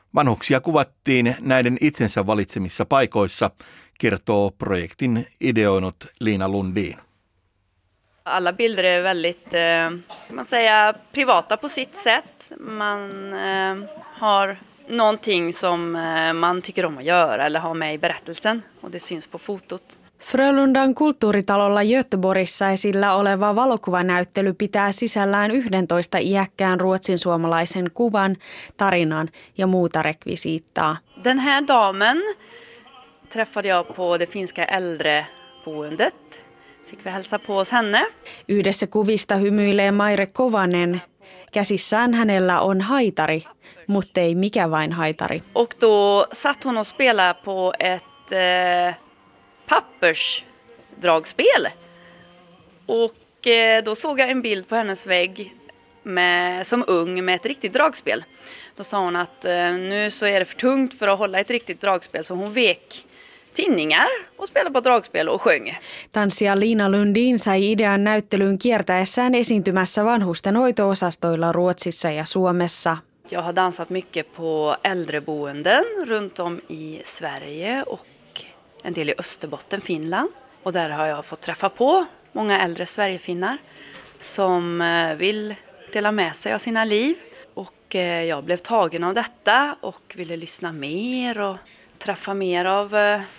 Vanhuksia kuvattiin näiden itsensä valitsemissa paikoissa, kertoo projektin ideoinut Liina Lundin. Alla bilder är väldigt, man säger, privata på sitt sätt. Man har någonting som man tycker om att göra eller har med i berättelsen och det syns på fotot. Frölundan kulttuuritalolla Göteborgissa esillä oleva valokuvanäyttely pitää sisällään 11 iäkkään ruotsinsuomalaisen kuvan, tarinan ja muuta rekvisiittaa. Den här damen träffade jag på det finska äldreboendet. Fick vi hälsa på hos henne. Yhdessä kuvista hymyilee Maire Kovanen. Käsissään hänellä on haitari, mutta ei mikä vain haitari. Och då satt hon och spelade på ett pappersdragspel. Och då såg jag en bild på hennes vägg som ung med ett riktigt dragspel. Då sa hon att nu så är det för tungt för att hålla ett riktigt dragspel, så hon vek tinningar och spelade på dragspel och sjöng. Tanssija Liina Lundin sai idean näyttelyyn kiertäessään esiintymässä vanhusten hoito-osastoilla Ruotsissa ja Suomessa. Jag har dansat mycket på äldreboenden runt om i Sverige och en del i Österbotten, Finland. Och där har jag fått träffa på många äldre Sverigefinnar som vill dela med sig av sina liv. Och jag blev tagen av detta och ville lyssna mer och träffa mer av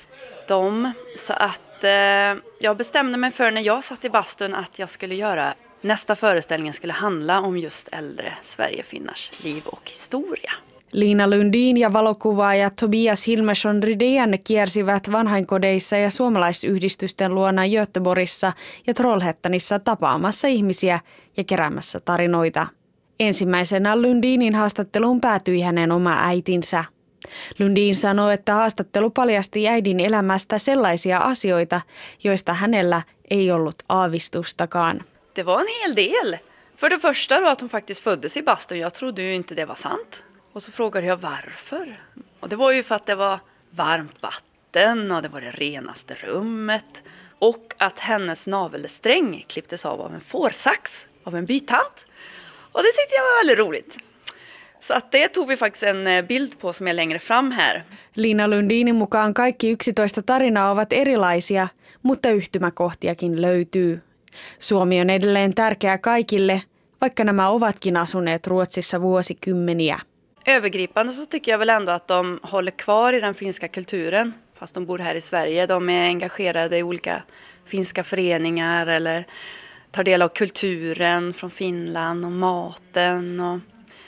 dem. Så att jag bestämde mig för när jag satt i bastun att jag skulle göra nästa föreställning skulle handla om just äldre Sverigefinnars liv och historia. Liina Lundin ja valokuvaaja Tobias Hilmersson Rydén kiersivät vanhainkodeissa ja suomalaisyhdistysten luona Göteborgissa ja Trollhättanissa tapaamassa ihmisiä ja keräämässä tarinoita. Ensimmäisenä Lundinin haastatteluun päätyi hänen oma äitinsä. Lundin sanoi, että haastattelu paljasti äidin elämästä sellaisia asioita, joista hänellä ei ollut aavistustakaan. Det var en hel del. För det första då att hon faktiskt föddes i bastun. Jag trodde ju inte det var sant. Och så frågade jag varför. Och det var ju för att det var varmt vatten och det var det renaste rummet. Och att hennes navelsträng klipptes av en fårsax av en bytant. Och det tyckte jag var väldigt roligt. Så att det tog vi faktiskt en bild på som är längre fram här. Liina Lundinin mukaan kaikki 11 tarinaa ovat erilaisia, mutta yhtymäkohtiakin löytyy. Suomi on edelleen tärkeä kaikille, vaikka nämä ovatkin asuneet Ruotsissa vuosikymmeniä. Övergripande så tycker jag väl ändå att de håller kvar i den finska kulturen fast de bor här i Sverige. De är engagerade i olika finska föreningar eller tar del av kulturen från Finland och maten. Och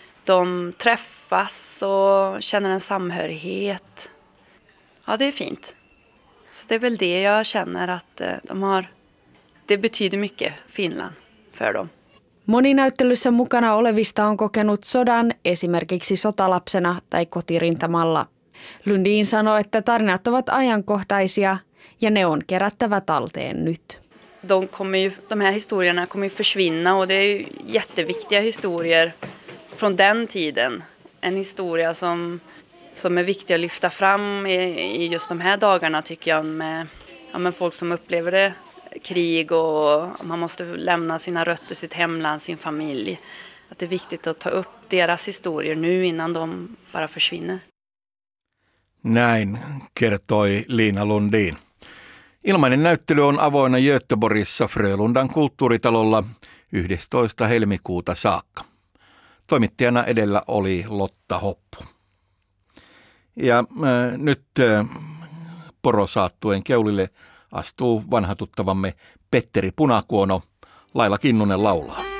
de träffas och känner en samhörighet. Ja, det är fint. Så det är väl det jag känner att det betyder mycket Finland för dem. Moni näyttelyssä mukana olevista on kokenut sodan esimerkiksi sotalapsena tai kotirintamalla. Lundin sanoi, että tarinat ovat ajankohtaisia ja ne on kerättävä talteen nyt. De här historierna kommer ju försvinna och det är ju jätteviktiga historier från den tiden. En historia som är viktig att lyfta fram i just de här dagarna tycker jag med folk som upplever det. Krig och man måste lämna sina rötter, sitt hemland, sin familj. Att det är viktigt att ta upp deras historier nu innan de bara försvinner. Näin kertoi Liina Lundin. Ilmainen näyttely on avoinna Göteborgissa Frölundan kulttuuritalolla 11. helmikuuta saakka. Toimittajana edellä oli Lotta Hoppu. Ja nyt porosaattuen keulille astuu vanha tuttavamme Petteri Punakuono. Laila Kinnunen laulaa.